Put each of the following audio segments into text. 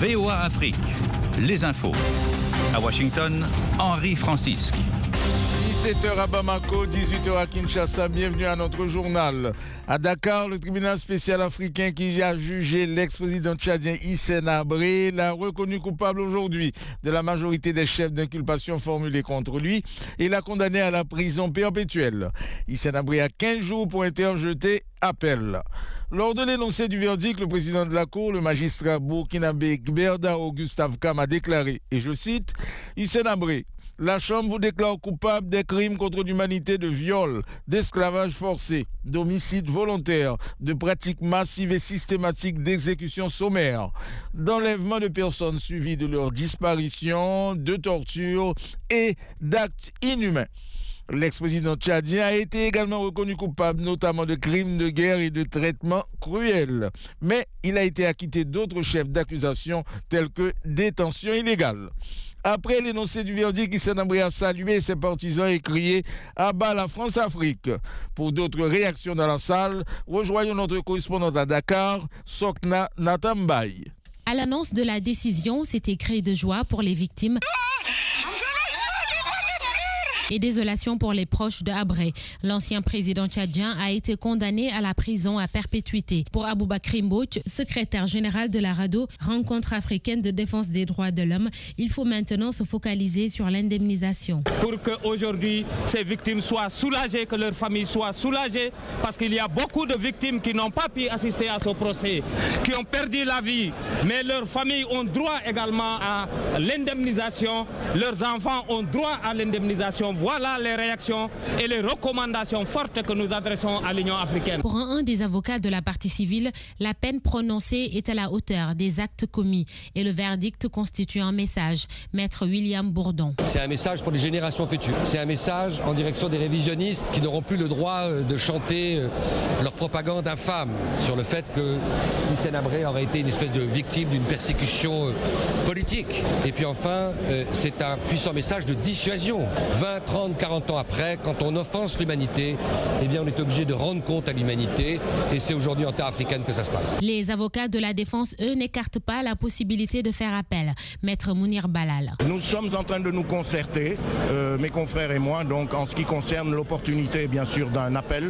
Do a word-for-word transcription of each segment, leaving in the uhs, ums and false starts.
V O A Afrique, les infos. À Washington, Henri Francisque. dix-sept heures à Bamako, dix-huit heures à Kinshasa. Bienvenue à notre journal. À Dakar, le tribunal spécial africain qui a jugé l'ex-président tchadien Hissène Habré l'a reconnu coupable aujourd'hui de la majorité des chefs d'inculpation formulés contre lui et l'a condamné à la prison perpétuelle. Hissène Habré a quinze jours pour interjeter appel. Lors de l'énoncé du verdict, le président de la Cour, le magistrat burkinabé Gberdao Gustave Kam, a déclaré, et je cite, « Hissène Habré, la Chambre vous déclare coupable des crimes contre l'humanité de viol, d'esclavage forcé, d'homicide volontaire, de pratiques massives et systématiques d'exécution sommaire, d'enlèvement de personnes suivies de leur disparition, de torture et d'actes inhumains. » L'ex-président tchadien a été également reconnu coupable notamment de crimes de guerre et de traitements cruels. Mais il a été acquitté d'autres chefs d'accusation tels que détention illégale. Après l'énoncé du verdict, Hissène Habré a salué ses partisans et crié « À bas la France-Afrique ». Pour d'autres réactions dans la salle, rejoignons notre correspondante à Dakar, Sokna Natambaye. À l'annonce de la décision, c'était cri de joie pour les victimes et désolation pour les proches de Habré. L'ancien président tchadien a été condamné à la prison à perpétuité. Pour Aboubakry Mbouch, secrétaire général de la RADDHO, Rencontre africaine de défense des droits de l'homme, il faut maintenant se focaliser sur l'indemnisation. Pour qu'aujourd'hui, ces victimes soient soulagées, que leurs familles soient soulagées, parce qu'il y a beaucoup de victimes qui n'ont pas pu assister à ce procès, qui ont perdu la vie, mais leurs familles ont droit également à l'indemnisation, leurs enfants ont droit à l'indemnisation. Voilà les réactions et les recommandations fortes que nous adressons à l'Union africaine. Pour un des avocats de la partie civile, la peine prononcée est à la hauteur des actes commis et le verdict constitue un message. Maître William Bourdon. C'est un message pour les générations futures. C'est un message en direction des révisionnistes qui n'auront plus le droit de chanter leur propagande infâme sur le fait que Hissène Habré aurait été une espèce de victime d'une persécution politique. Et puis enfin, c'est un puissant message de dissuasion. vingt, trente, quarante ans après, quand on offense l'humanité, eh bien on est obligé de rendre compte à l'humanité et c'est aujourd'hui en terre africaine que ça se passe. Les avocats de la défense, eux, n'écartent pas la possibilité de faire appel. Maître Mounir Balal. Nous sommes en train de nous concerter, euh, mes confrères et moi, donc en ce qui concerne l'opportunité bien sûr d'un appel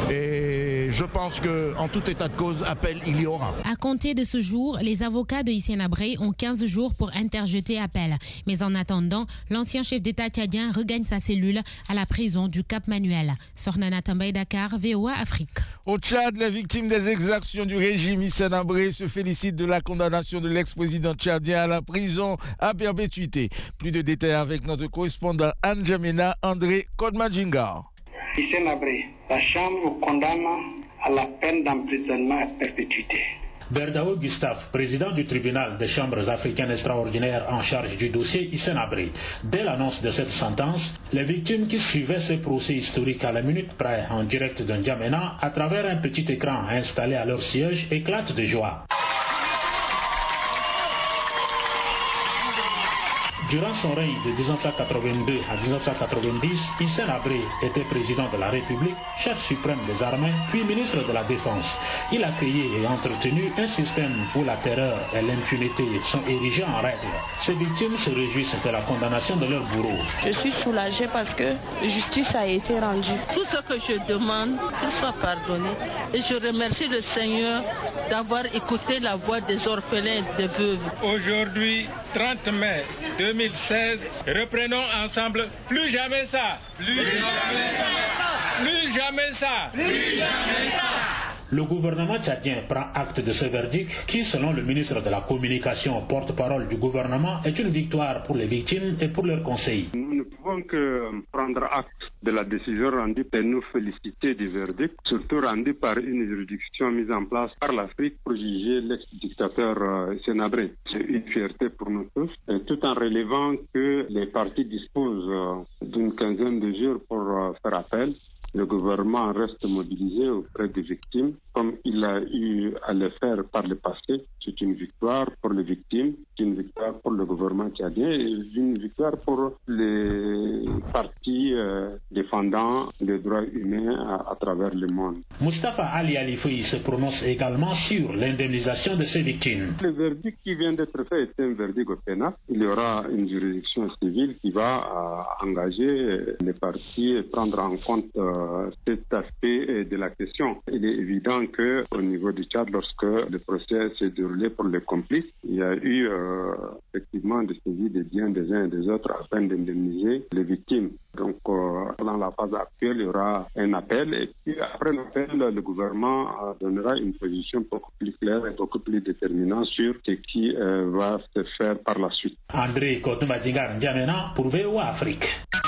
et je pense qu'en tout état de cause, appel il y aura. À compter de ce jour, les avocats de Hissène Habré ont quinze jours pour interjeter appel. Mais en attendant, l'ancien chef d'État tchadien regagne sa cellule à la prison du Cap Manuel. Sornana Tambay, Dakar, V O A Afrique. Au Tchad, les victimes des exactions du régime Hissène Habré se félicitent de la condamnation de l'ex-président tchadien à la prison à perpétuité. Plus de détails avec notre correspondant Anne Jamena, André Kodmadjingar. Hissène Habré, la Chambre vous condamne à la peine d'emprisonnement à perpétuité. Gberdao Gustave, président du tribunal des chambres africaines extraordinaires en charge du dossier Hissène Habré. Dès l'annonce de cette sentence, les victimes qui suivaient ce procès historique à la minute près en direct de N'Djamena à travers un petit écran installé à leur siège éclatent de joie. Durant son règne de dix-neuf cent quatre-vingt-deux à dix-neuf cent quatre-vingt-dix, Hissène Habré était président de la République, chef suprême des armées, puis ministre de la Défense. Il a créé et entretenu un système où la terreur et l'impunité sont érigées en règle. Ces victimes se réjouissent de la condamnation de leur bourreau. Je suis soulagée parce que justice a été rendue. Tout ce que je demande, qu'il soit pardonné. Et je remercie le Seigneur d'avoir écouté la voix des orphelins et des veuves. Aujourd'hui, trente mai deux mille seize, reprenons ensemble plus jamais ça. Plus jamais ça. Plus jamais ça. Plus jamais ça. Le gouvernement tchadien prend acte de ce verdict qui, selon le ministre de la Communication, porte-parole du gouvernement, est une victoire pour les victimes et pour leurs conseils. Nous ne pouvons que prendre acte de la décision rendue et nous féliciter du verdict, surtout rendu par une juridiction mise en place par l'Afrique pour juger l'ex-dictateur Hissène Habré. C'est une fierté pour nous tous, tout en relevant que les parties disposent d'une quinzaine de jours pour faire appel. Le gouvernement reste mobilisé auprès des victimes, comme il a eu à le faire par le passé. C'est une victoire pour les victimes, c'est une victoire pour le gouvernement tchadien et une victoire pour les partis euh, défendant les droits humains à, à travers le monde. Mustafa Ali Alifoui se prononce également sur l'indemnisation de ces victimes. Le verdict qui vient d'être fait est un verdict au pénal. Il y aura une juridiction civile qui va euh, engager les partis et prendre en compte euh, cet aspect de la question. Il est évident qu'au niveau du Tchad, lorsque le procès s'est déroulé pour les complices, il y a eu euh, effectivement des saisies des biens des uns et des autres afin d'indemniser les victimes. Donc, euh, dans la phase actuelle, il y aura un appel et puis après l'appel, le gouvernement euh, donnera une position beaucoup plus claire et beaucoup plus déterminante sur ce qui euh, va se faire par la suite. André Kotumbazingar N'Djamena pour V O A Afrique.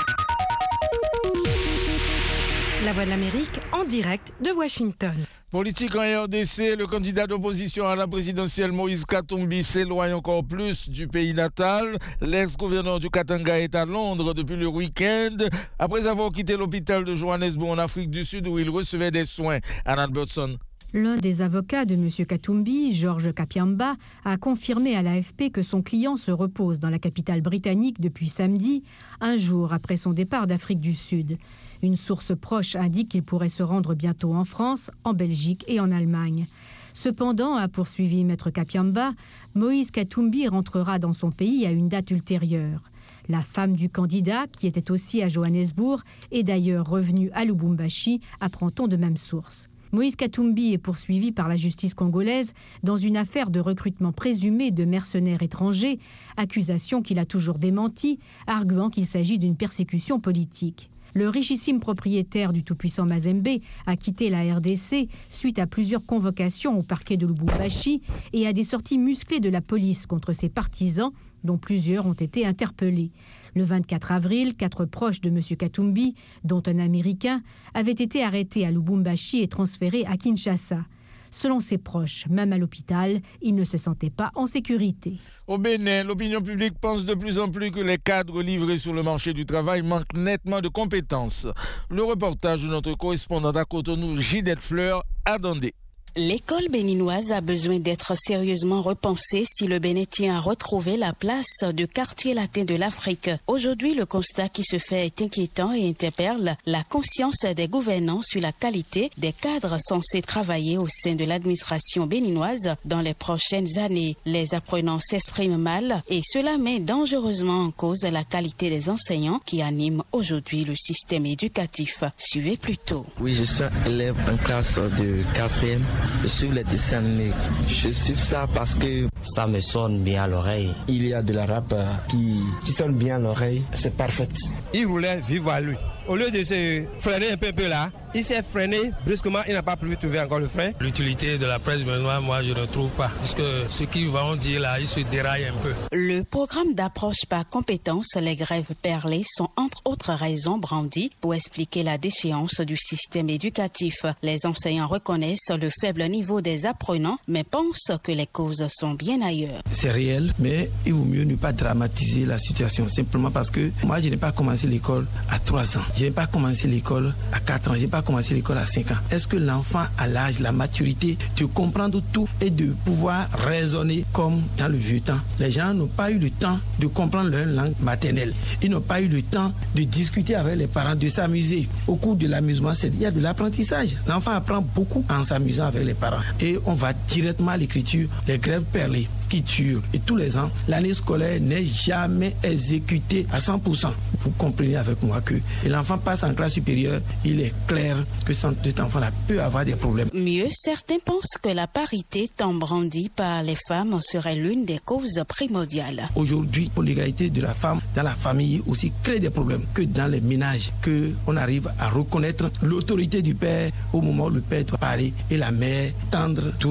La Voix de l'Amérique en direct de Washington. Politique en R D C, le candidat d'opposition à la présidentielle Moïse Katumbi s'éloigne encore plus du pays natal. L'ex-gouverneur du Katanga est à Londres depuis le week-end, après avoir quitté l'hôpital de Johannesburg en Afrique du Sud où il recevait des soins. Anna Albertson. L'un des avocats de M. Katumbi, Georges Kapiamba, a confirmé à l'A F P que son client se repose dans la capitale britannique depuis samedi, un jour après son départ d'Afrique du Sud. Une source proche indique qu'il pourrait se rendre bientôt en France, en Belgique et en Allemagne. Cependant, a poursuivi Maître Kapiamba, Moïse Katumbi rentrera dans son pays à une date ultérieure. La femme du candidat, qui était aussi à Johannesburg, est d'ailleurs revenue à Lubumbashi, apprend-on de même source. Moïse Katumbi est poursuivi par la justice congolaise dans une affaire de recrutement présumé de mercenaires étrangers, accusation qu'il a toujours démentie, arguant qu'il s'agit d'une persécution politique. Le richissime propriétaire du tout-puissant Mazembe a quitté la R D C suite à plusieurs convocations au parquet de Lubumbashi et à des sorties musclées de la police contre ses partisans, dont plusieurs ont été interpellés. Le vingt-quatre avril, quatre proches de M. Katumbi, dont un Américain, avaient été arrêtés à Lubumbashi et transférés à Kinshasa. Selon ses proches, même à l'hôpital, il ne se sentait pas en sécurité. Au Bénin, l'opinion publique pense de plus en plus que les cadres livrés sur le marché du travail manquent nettement de compétences. Le reportage de notre correspondante à Cotonou, Ginette Fleur, a Dandé. L'école béninoise a besoin d'être sérieusement repensée si le Bénin tient à retrouver la place de quartier latin de l'Afrique. Aujourd'hui, le constat qui se fait est inquiétant et interpelle la conscience des gouvernants sur la qualité des cadres censés travailler au sein de l'administration béninoise dans les prochaines années. Les apprenants s'expriment mal et cela met dangereusement en cause la qualité des enseignants qui animent aujourd'hui le système éducatif. Suivez plutôt. Oui, je suis élève en classe de quatrième. Je suis les dessins animés. Je suis ça parce que ça me sonne bien à l'oreille. Il y a de la rap qui, qui sonne bien à l'oreille. C'est parfait. Il voulait vivre à lui. Au lieu de se freiner un peu, un peu là, il s'est freiné brusquement, il n'a pas pu trouver encore le frein. L'utilité de la presse béninoise, moi je ne trouve pas. Parce que ce qu'ils vont dire là, ils se déraillent un peu. Le programme d'approche par compétences, les grèves perlées, sont entre autres raisons brandies pour expliquer la déchéance du système éducatif. Les enseignants reconnaissent le faible niveau des apprenants, mais pensent que les causes sont bien ailleurs. C'est réel, mais il vaut mieux ne pas dramatiser la situation, simplement parce que moi je n'ai pas commencé l'école à trois ans. Je n'ai pas commencé l'école à quatre ans, je n'ai pas commencé l'école à cinq ans. Est-ce que l'enfant a l'âge, la maturité de comprendre tout et de pouvoir raisonner comme dans le vieux temps? Les gens n'ont pas eu le temps de comprendre leur langue maternelle. Ils n'ont pas eu le temps de discuter avec les parents, de s'amuser. Au cours de l'amusement, c'est, il y a de l'apprentissage. L'enfant apprend beaucoup en s'amusant avec les parents. Et on va directement à l'écriture, les grèves perlées qui tuent. Et tous les ans, l'année scolaire n'est jamais exécutée à cent pour cent. Vous comprenez avec moi que l'enfant passe en classe supérieure, il est clair que cet enfant-là peut avoir des problèmes. Mieux, certains pensent que la parité tant brandie par les femmes serait l'une des causes primordiales. Aujourd'hui, l'égalité de la femme dans la famille aussi crée des problèmes. Que dans les ménages, qu'on arrive à reconnaître l'autorité du père au moment où le père doit parler et la mère tendre tous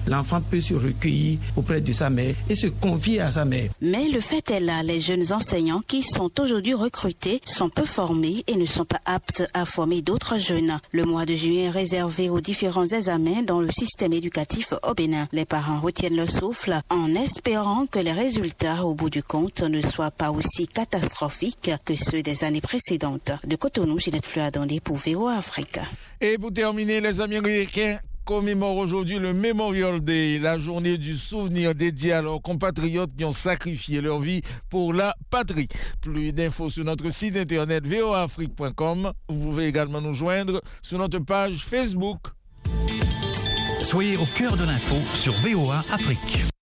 l'enfant peut se recueillir auprès de sa mère et se confier à sa mère. Mais le fait est là, les jeunes enseignants qui sont aujourd'hui recrutés sont peu formés et ne sont pas aptes à former d'autres jeunes. Le mois de juillet est réservé aux différents examens dans le système éducatif au Bénin. Les parents retiennent leur souffle en espérant que les résultats au bout du compte ne soient pas aussi catastrophiques que ceux des années précédentes. De Cotonou, Ginette Fleur-Adondé pour V O A Afrique. Et pour terminer, les Américains commémorent aujourd'hui le Memorial Day, la journée du souvenir dédiée à leurs compatriotes qui ont sacrifié leur vie pour la patrie. Plus d'infos sur notre site internet v o a afrique point com. Vous pouvez également nous joindre sur notre page Facebook. Soyez au cœur de l'info sur V O A Afrique.